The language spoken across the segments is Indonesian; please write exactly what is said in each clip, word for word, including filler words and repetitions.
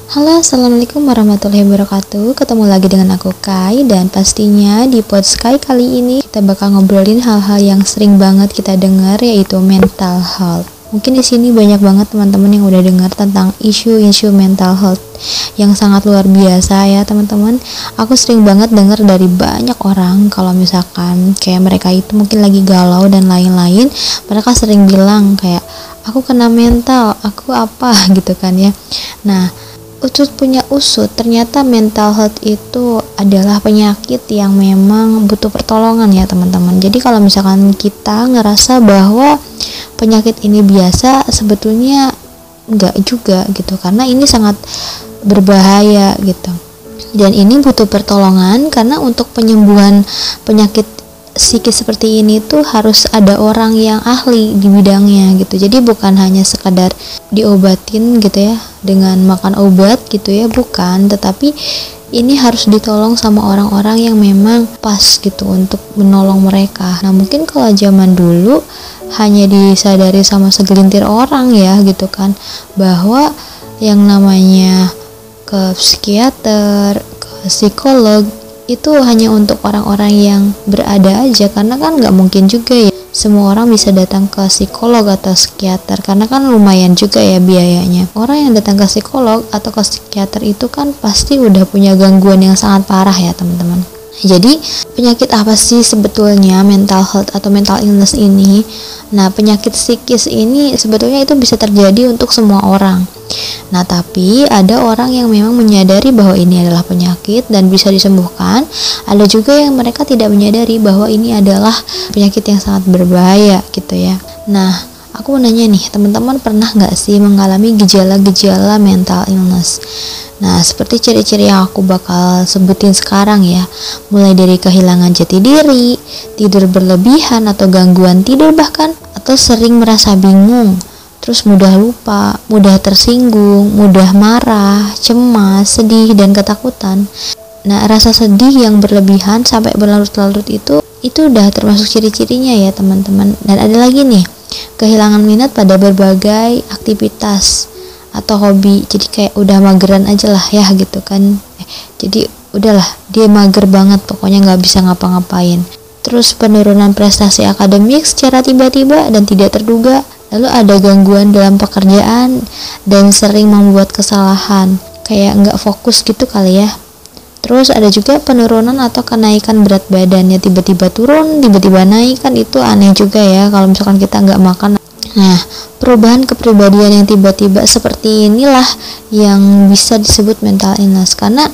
Halo, assalamualaikum warahmatullahi wabarakatuh. Ketemu lagi dengan aku Kai, dan pastinya di podcast kali ini kita bakal ngobrolin hal-hal yang sering banget kita dengar, yaitu mental health. Mungkin di sini banyak banget teman-teman yang udah dengar tentang isu-isu mental health yang sangat luar biasa ya teman-teman. Aku sering banget dengar dari banyak orang kalau misalkan kayak mereka itu mungkin lagi galau dan lain-lain, mereka sering bilang kayak aku kena mental, aku apa gitu kan ya. Nah, Usut punya usut, ternyata mental health itu adalah penyakit yang memang butuh pertolongan ya teman-teman. Jadi kalau misalkan kita ngerasa bahwa penyakit ini biasa, sebetulnya enggak juga gitu, karena ini sangat berbahaya gitu. Dan ini butuh pertolongan, karena untuk penyembuhan penyakit psikis seperti ini tuh harus ada orang yang ahli di bidangnya gitu. Jadi bukan hanya sekadar diobatin gitu ya dengan makan obat gitu ya, bukan, tetapi ini harus ditolong sama orang-orang yang memang pas gitu untuk menolong mereka. Nah, mungkin kalau zaman dulu hanya disadari sama segelintir orang ya gitu kan, bahwa yang namanya ke psikiater, ke psikolog itu hanya untuk orang-orang yang berada aja, karena kan nggak mungkin juga ya semua orang bisa datang ke psikolog atau psikiater, karena kan lumayan juga ya biayanya. Orang yang datang ke psikolog atau ke psikiater itu kan pasti udah punya gangguan yang sangat parah ya teman-teman. Jadi penyakit apa sih sebetulnya mental health atau mental illness ini? Nah, penyakit psikis ini sebetulnya itu bisa terjadi untuk semua orang. Nah, tapi ada orang yang memang menyadari bahwa ini adalah penyakit dan bisa disembuhkan. Ada juga yang mereka tidak menyadari bahwa ini adalah penyakit yang sangat berbahaya gitu ya. Nah, aku mau nanya nih, teman-teman pernah nggak sih mengalami gejala-gejala mental illness? Nah, seperti ciri-ciri yang aku bakal sebutin sekarang ya, mulai dari kehilangan jati diri, tidur berlebihan atau gangguan tidur bahkan, atau sering merasa bingung, terus mudah lupa, mudah tersinggung, mudah marah, cemas, sedih, dan ketakutan. Nah, rasa sedih yang berlebihan sampai berlarut-larut itu, itu udah termasuk ciri-cirinya ya teman-teman. Dan ada lagi nih, kehilangan minat pada berbagai aktivitas atau hobi, jadi kayak udah mageran aja lah ya gitu kan. eh, jadi udahlah dia mager banget, pokoknya nggak bisa ngapa-ngapain. Terus penurunan prestasi akademik secara tiba-tiba dan tidak terduga. Lalu ada gangguan dalam pekerjaan dan sering membuat kesalahan, kayak nggak fokus gitu kali ya. Terus ada juga penurunan atau kenaikan berat badannya, tiba-tiba turun, tiba-tiba naik, kan itu aneh juga ya kalau misalkan kita nggak makan. Nah, perubahan kepribadian yang tiba-tiba seperti inilah yang bisa disebut mental illness, karena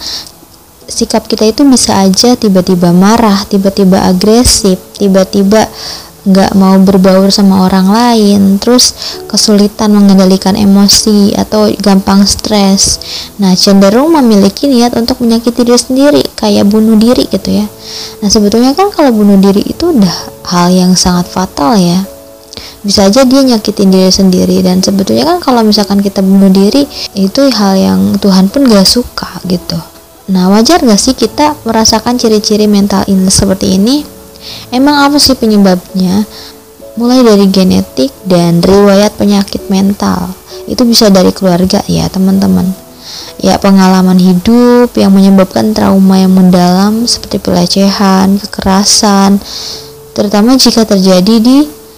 sikap kita itu bisa aja tiba-tiba marah, tiba-tiba agresif, tiba-tiba nggak mau berbaur sama orang lain, terus kesulitan mengendalikan emosi atau gampang stres. Nah, cenderung memiliki niat untuk menyakiti diri sendiri, kayak bunuh diri gitu ya. Nah, sebetulnya kan kalau bunuh diri itu udah hal yang sangat fatal ya, bisa aja dia nyakitin diri sendiri. Dan sebetulnya kan kalau misalkan kita bunuh diri, itu hal yang Tuhan pun gak suka gitu. Nah, wajar gak sih kita merasakan ciri-ciri mental illness seperti ini? Emang apa sih penyebabnya? Mulai dari genetik dan riwayat penyakit mental, itu bisa dari keluarga ya teman-teman. Ya, pengalaman hidup yang menyebabkan trauma yang mendalam seperti pelecehan, kekerasan, terutama jika terjadi di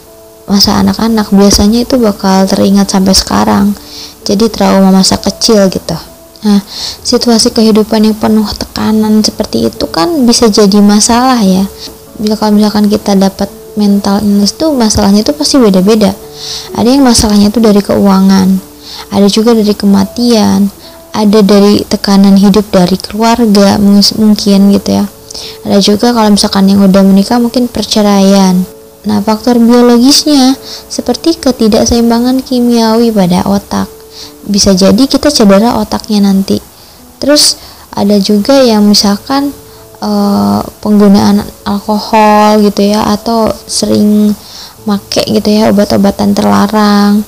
masa anak-anak, biasanya itu bakal teringat sampai sekarang. Jadi trauma masa kecil gitu. Nah, situasi kehidupan yang penuh tekanan seperti itu kan bisa jadi masalah ya. Bila kalau misalkan kita dapat mental illness tuh, masalahnya tuh pasti beda-beda. Ada yang masalahnya tuh dari keuangan, ada juga dari kematian, ada dari tekanan hidup dari keluarga mungkin gitu ya. Ada juga kalau misalkan yang udah menikah mungkin perceraian. Nah, faktor biologisnya seperti ketidakseimbangan kimiawi pada otak, bisa jadi kita cedera otaknya nanti. Terus ada juga yang misalkan uh, penggunaan alkohol gitu ya, atau sering make gitu ya obat-obatan terlarang,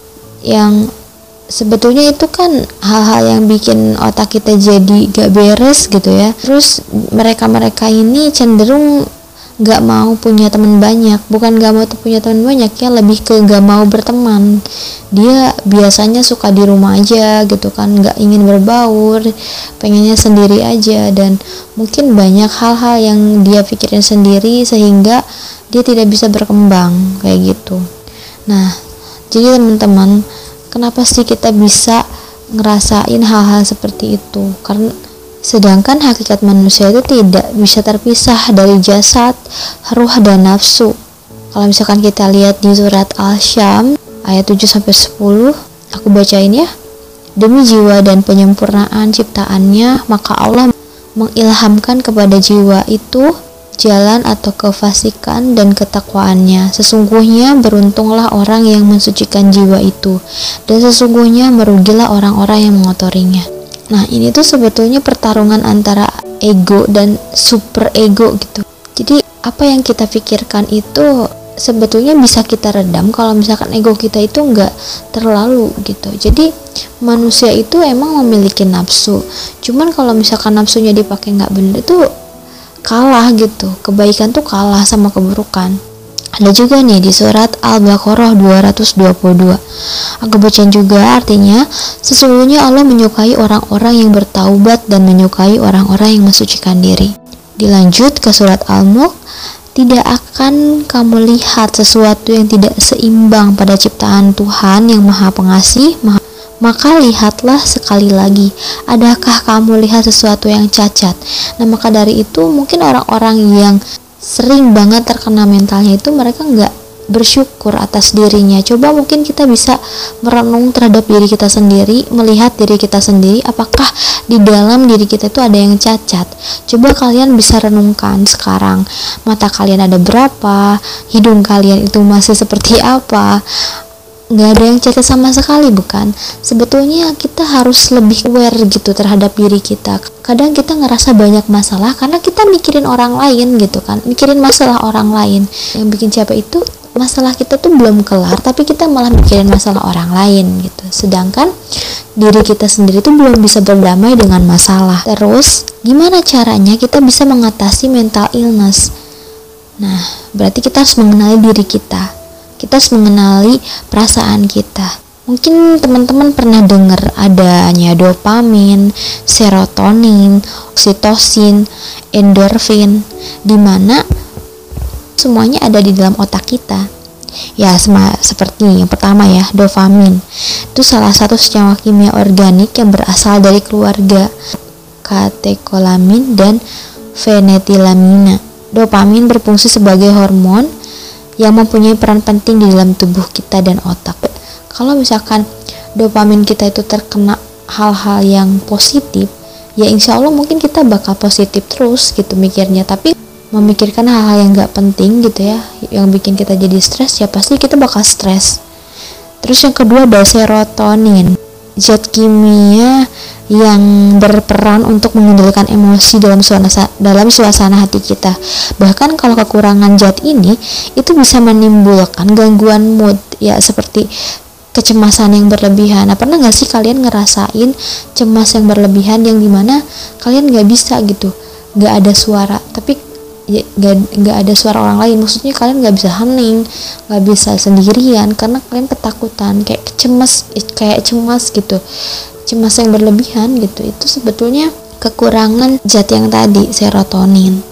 yang sebetulnya itu kan hal-hal yang bikin otak kita jadi gak beres gitu ya. Terus mereka-mereka ini cenderung nggak mau punya teman banyak. Bukan nggak mau punya teman banyak ya, lebih ke nggak mau berteman. Dia biasanya suka di rumah aja gitu kan, nggak ingin berbaur, pengennya sendiri aja, dan mungkin banyak hal-hal yang dia pikirin sendiri sehingga dia tidak bisa berkembang kayak gitu. Nah, jadi teman-teman, kenapa sih kita bisa ngerasain hal-hal seperti itu? Karena sedangkan hakikat manusia itu tidak bisa terpisah dari jasad, ruh, dan nafsu. Kalau misalkan kita lihat di surat Al-Syam ayat tujuh sampai sepuluh, aku bacain ya. Demi jiwa dan penyempurnaan ciptaannya, maka Allah mengilhamkan kepada jiwa itu jalan atau kefasikan dan ketakwaannya. Sesungguhnya beruntunglah orang yang mensucikan jiwa itu, dan sesungguhnya merugilah orang-orang yang mengotorinya. Nah, ini tuh sebetulnya pertarungan antara ego dan super ego gitu. Jadi apa yang kita pikirkan itu sebetulnya bisa kita redam kalau misalkan ego kita itu enggak terlalu gitu. Jadi manusia itu emang memiliki nafsu, cuman kalau misalkan nafsunya dipakai nggak bener itu kalah gitu. Kebaikan tuh kalah sama keburukan. Ada juga nih di surat Al-Baqarah dua ratus dua puluh dua. Aku bacain juga, artinya sesungguhnya Allah menyukai orang-orang yang bertaubat dan menyukai orang-orang yang mensucikan diri. Dilanjut ke surat Al-Mulk, tidak akan kamu lihat sesuatu yang tidak seimbang pada ciptaan Tuhan yang Maha Pengasih, Maha. Maka lihatlah sekali lagi, adakah kamu lihat sesuatu yang cacat? Nah, maka dari itu mungkin orang-orang yang sering banget terkena mentalnya itu mereka nggak bersyukur atas dirinya. Coba mungkin kita bisa merenung terhadap diri kita sendiri, melihat diri kita sendiri, apakah di dalam diri kita itu ada yang cacat. Coba kalian bisa renungkan sekarang, mata kalian ada berapa, hidung kalian itu masih seperti apa. Nggak ada yang cacat sama sekali, bukan? Sebetulnya kita harus lebih aware gitu terhadap diri kita. Kadang kita ngerasa banyak masalah karena kita mikirin orang lain gitu kan, mikirin masalah orang lain. Yang bikin capek itu masalah kita tuh belum kelar, tapi kita malah mikirin masalah orang lain gitu. Sedangkan diri kita sendiri tuh belum bisa berdamai dengan masalah. Terus gimana caranya kita bisa mengatasi mental illness? Nah, berarti kita harus mengenali diri kita. Kita harus mengenali perasaan kita. Mungkin teman-teman pernah dengar adanya dopamin, serotonin, oksitosin, endorfin, di mana semuanya ada di dalam otak kita. Ya, sama seperti yang pertama ya, dopamin. Itu salah satu senyawa kimia organik yang berasal dari keluarga katekolamin dan fenetilamina. Dopamin berfungsi sebagai hormon yang mempunyai peran penting di dalam tubuh kita dan otak. Kalau misalkan dopamin kita itu terkena hal-hal yang positif, ya insya Allah mungkin kita bakal positif terus gitu mikirnya. Tapi memikirkan hal-hal yang gak penting gitu ya, yang bikin kita jadi stres, ya pasti kita bakal stres. Terus yang kedua ada serotonin, zat kimia yang berperan untuk mengendalikan emosi dalam suasana dalam suasana hati kita. Bahkan kalau kekurangan zat ini itu bisa menimbulkan gangguan mood ya, seperti kecemasan yang berlebihan. Nah, pernah nggak sih kalian ngerasain cemas yang berlebihan yang dimana kalian nggak bisa gitu, nggak ada suara, tapi ya, nggak nggak ada suara orang lain. Maksudnya kalian nggak bisa hening, nggak bisa sendirian karena kalian ketakutan, kayak cemas, kayak cemas gitu. Cemas yang berlebihan gitu, itu sebetulnya kekurangan zat yang tadi, serotonin,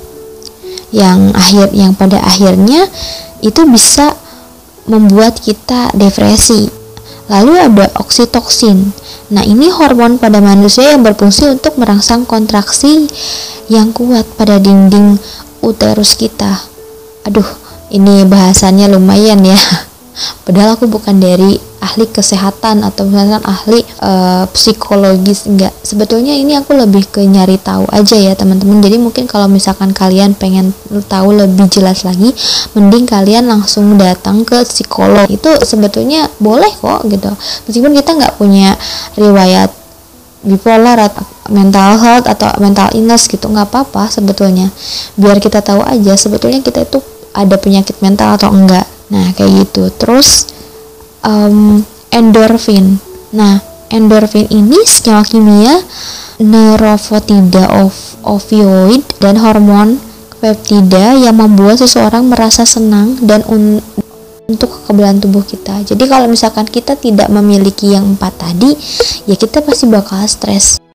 yang akhir yang pada akhirnya itu bisa membuat kita depresi. Lalu ada oksitoksin. Nah, ini hormon pada manusia yang berfungsi untuk merangsang kontraksi yang kuat pada dinding uterus kita. Aduh, ini bahasannya lumayan ya. Padahal aku bukan dari ahli kesehatan atau misalkan ahli uh, psikologis, enggak. Sebetulnya ini aku lebih ke nyari tahu aja ya teman-teman. Jadi mungkin kalau misalkan kalian pengen tahu lebih jelas lagi, mending kalian langsung datang ke psikolog. Itu sebetulnya boleh kok gitu. Meskipun kita nggak punya riwayat bipolar atau mental health atau mental illness gitu, nggak apa-apa sebetulnya. Biar kita tahu aja sebetulnya kita itu ada penyakit mental atau enggak. Nah, kayak gitu. Terus um, endorfin. Nah, endorfin ini senyawa kimia neuropeptida of opioid dan hormon peptida yang membuat seseorang merasa senang dan un untuk kekebalan tubuh kita. Jadi kalau misalkan kita tidak memiliki yang empat tadi, ya kita pasti bakal stres.